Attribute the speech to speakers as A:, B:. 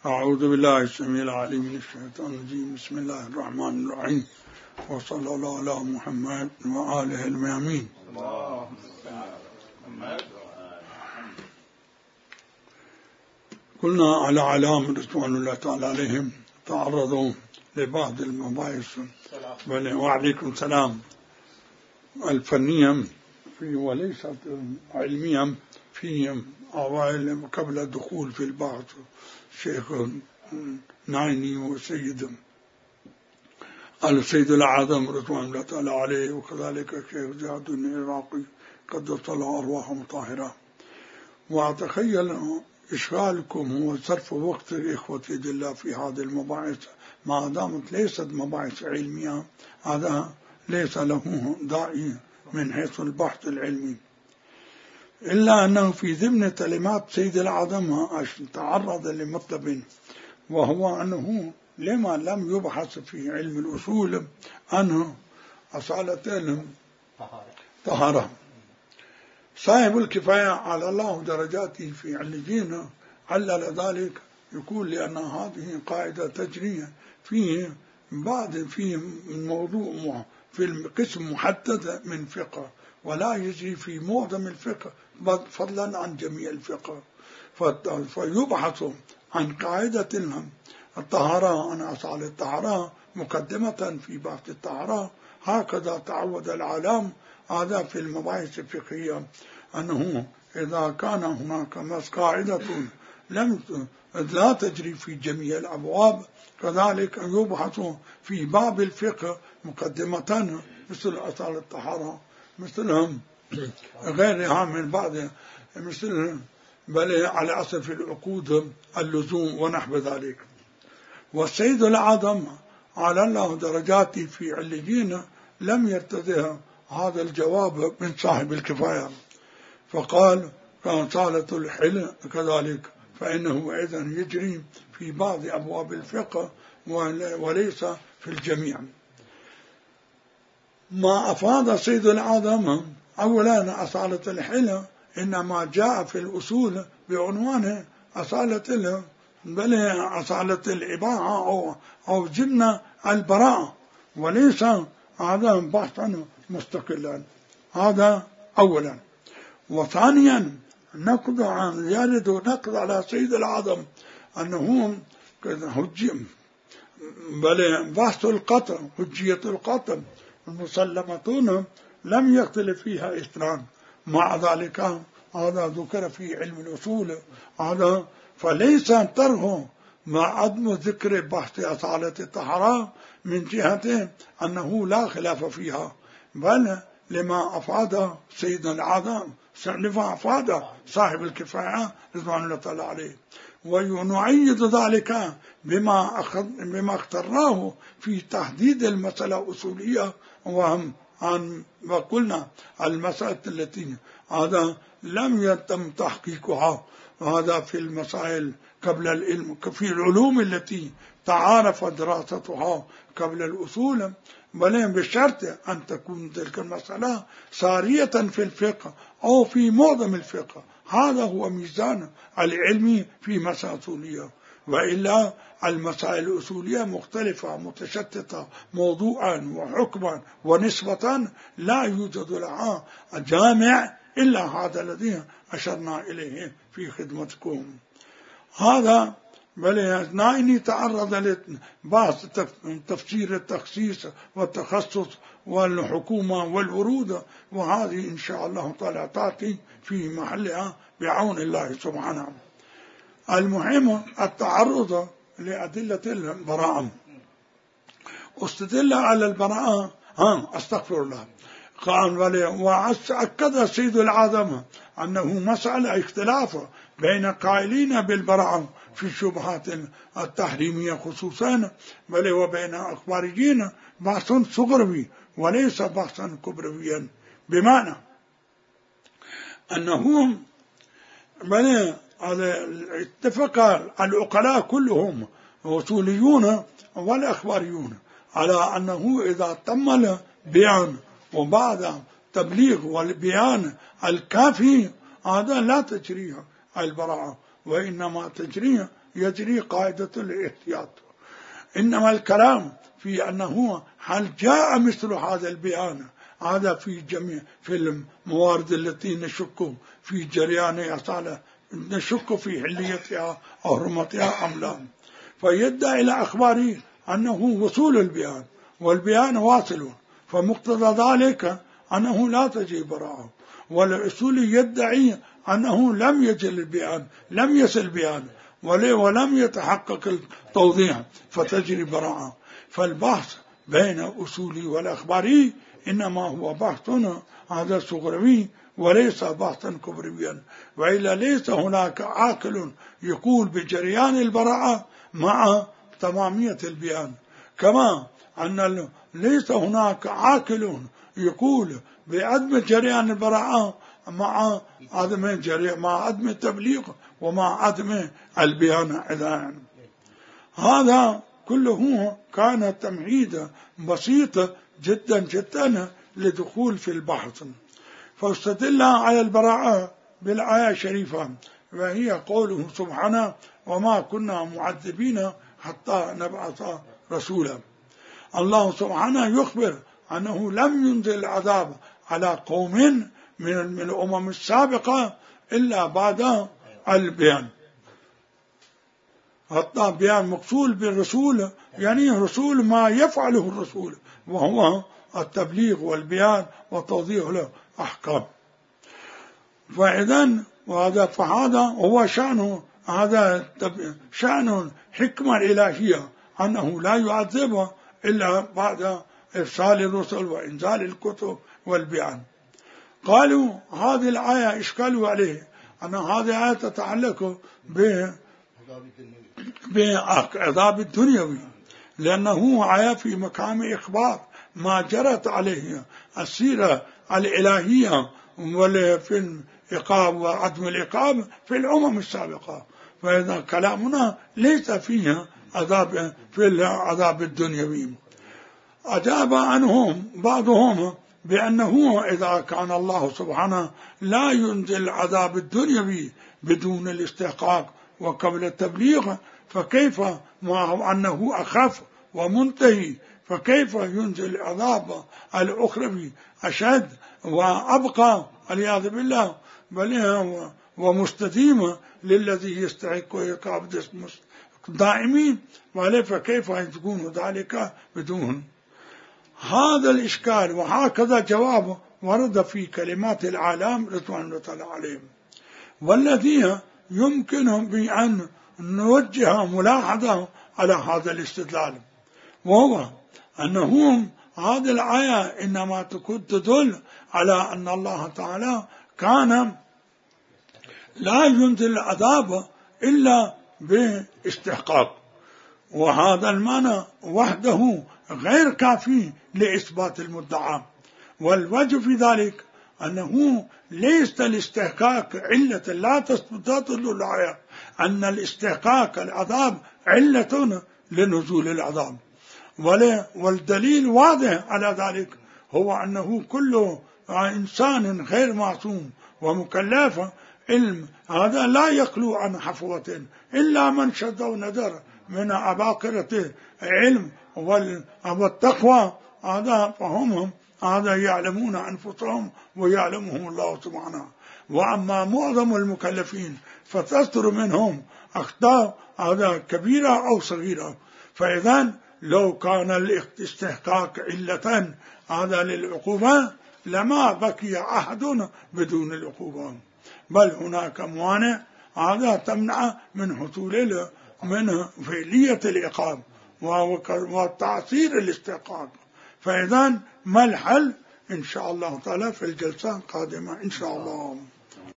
A: أعوذ بالله السميع العليم من الشيطان الرجيم. بسم الله الرحمن الرحيم، وصلى الله على محمد وآله الميامين. قلنا على علام رضوان الله تعالى عليهم تعرضوا لبعض المباحث وعليكم السلام الفنية وليست علمية في أوائل قبل الدخول في البحث. الشيخ نايني والسيد الأعظم رضوان الله تعالى عليه، وكذلك الشيخ زياد العراقي قدس الله أرواحهم طاهرة. وأتخيل إشغالكم هو صرف وقت الإخوة الله في هذه المباحث، ما دامت ليست مباحث علمية، هذا ليس له داعي من حيث البحث العلمي، إلا أنه في ضمن كلمات سيد الأعظم تعرض لمطلب، وهو أنه لما لم يبحث في علم الأصول عن أصالة طهارة. صاحب الكفاية على الله درجاته في علجين علل ذلك، يقول لأن هذه قاعدة تجري في موضوع في القسم محدد من فقه، ولا يجري في معظم الفقه فضلا عن جميع الفقه. فيبحث عن قاعدة الطهارة، عن أصال الطهارة مقدمة في بحث الطهارة. هكذا تعود العالم هذا في المباحث الفقهية، أنه إذا كان هناك قاعدة لا تجري في جميع الأبواب، كذلك يبحث في باب الفقه مقدمة مثل أصال الطهارة، مثل غيرها من بعض، مثل بل على أسف العقود اللزوم ونحو ذلك. والسيد الأعظم على الله درجاته في عليين لم يرتضي هذا الجواب من صاحب الكفاية، فقال كصالة الحل كذلك، فإنه أيضا يجري في بعض أبواب الفقه وليس في الجميع. ما أفاد سيد الأعظم أولا أصالة الحل إنما جاء في الأصول بعنوان أصالة أصالة الإباحة أو جنة البراءة، وليس هذا بحثا مستقلا. هذا أولا. وثانيا يرد نقد على سيد الأعظم أنه بحث القتل، حجية القتل المسلمتون لم يختلف فيها اثنان، مع ذلك هذا ذكر في علم الأصول هذا، فليس تره مع عدم ذكر بحث أصالة الطهارة من جهة أنه لا خلاف فيها، بل لما أفاد سيدنا الأعظم، لما أفاد صاحب الكفاية رضوان الله تعالى عليه. ونعيد ذلك بما اخترناه في تحديد المسألة الأصولية، وقلنا المسألة التي هذا لم يتم تحقيقها، هذا في المسائل قبل العلم، في العلوم التي تعارف دراستها قبل الأصول، بل بشرط أن تكون تلك المسألة سارية في الفقه أو في معظم الفقه. هذا هو ميزان العلم في مسائل أصولية، وإلا المسائل الأصولية مختلفة متشتتة موضوعا وحكما ونسبة، لا يوجد لها جامع إلا هذا الذي أشرنا إليه في خدمتكم. هذا بل نايني تعرض لبعض تفسير التخصيص والتخصص والحكومة والورود، وهذه إن شاء الله تعالى تأتي في محلها بعون الله سبحانه. المهم التعرض لأدلة البراءة. استدل على البراءة استغفر الله. قال وأكد سيد الأعظم أنه مسألة اختلاف بين قائلين بالبراءة في الشبهات التحريمية خصوصا، بل وبين أخباريين بحث صغروي وليس بحثا كبرويا، بمعنى أنهم بل اتفق العقلاء كلهم وصوليون والأخباريون على أنه إذا تم البيان وبعد تبليغ والبيان الكافي هذا لا تجري البراءة، وإنما تجري يجري قاعدة الاحتياط. إنما الكلام في أنه هل جاء مثل هذا البيان هذا في جميع في الموارد التي نشك في جريان أصالة، نشك في حليتها أو حرمتها أم لا، فيدعي إلى أخباره أنه وصول البيان والبيان واصل، فمقتضى ذلك أنه لا تجي براءة. والأصولي يدعي أنه لم يجل البيان، لم يصل البيان ولم يتحقق التوضيح فتجري براءة. فالبحث بين أصولي والأخباري إنما هو بحث هذا صغروي وليس بحثا كبرويا، وإلا ليس هناك عاقل يقول بجريان البراءة مع تمامية البيان، كما أن ليس هناك عاقل يقول بعدم جريان البراءة مع عدم التبليغ ومع عدم البيان أيضا. هذا كله كان تمهيد بسيط جدا جدا لدخول في البحث. فاستدل على البراءة بالآية الشريفة، وهي قوله سبحانه: وما كنا معذبين حتى نبعث رسولا. الله سبحانه يخبر أنه لم ينزل العذاب على قوم من الأمم السابقة إلا بعد البيان. حتى بيان مقصود بالرسول يعني رسول ما يفعله الرسول، وهو التبليغ والبيان وتوضيح له أحكام. فهذا هو هذا شأن حكمة إلهية، أنه لا يعذب إلا بعد إرسال الرسل وإنزال الكتب والبيان. قالوا هذه الآية إشكالوا عليه أن هذه الآية تتعلق بعذاب الدنيوي، لأنه آية في مقام إخبار ما جرت عليه السيرة الإلهية في العقاب وعدم العقاب في الأمم السابقة، فإذا كلامنا ليس فيه عذاب في العذاب الدنيوي. أجاب عنهم بعضهم بأنه إذا كان الله سبحانه لا ينزل العذاب الدنيوي بدون الاستحقاق وقبل التبليغ، فكيف مع أنه أخف ومنتهي، فكيف ينزل العذاب الأخروي أشد وأبقى والعياذ بالله، بل ومستديم للذي يستحق عقاب دائمين، فكيف يكون ذلك بدون هذا الإشكال. وهكذا جواب ورد في كلمات العالم رضوان الله عليهم، والذين يمكن بأن نوجه ملاحظة على هذا الاستدلال، وهو أنهم هذه الآية إنما تدل على أن الله تعالى كان لا ينزل العذاب إلا باستحقاق، وهذا المعنى وحده غير كافي لإثبات المدعى. والوجه في ذلك أنه ليس الاستحقاق علة، لا تدل الآية أن الاستحقاق العذاب علة لنزول العذاب، والدليل واضح على ذلك هو أنه كل إنسان غير معصوم ومكلف علم هذا لا يخلو عن حفوة إلا من شد ونذر من عباقرة علم والتقوى، هذا فهم هذا يعلمون أنفسهم ويعلمهم الله سبحانه. وأما معظم المكلفين فتصدر منهم أخطاء هذا كبيرة أو صغيرة، فإذا لو كان الاستحقاق علة هذا للعقوبة لما بقي أحد بدون العقوبة، بل هناك موانع هذا تمنع من حصول من فعلية العقاب وتعصير الاستحقاق. فإذا ما الحل؟ إن شاء الله تعالى في الجلسة القادمة إن شاء الله.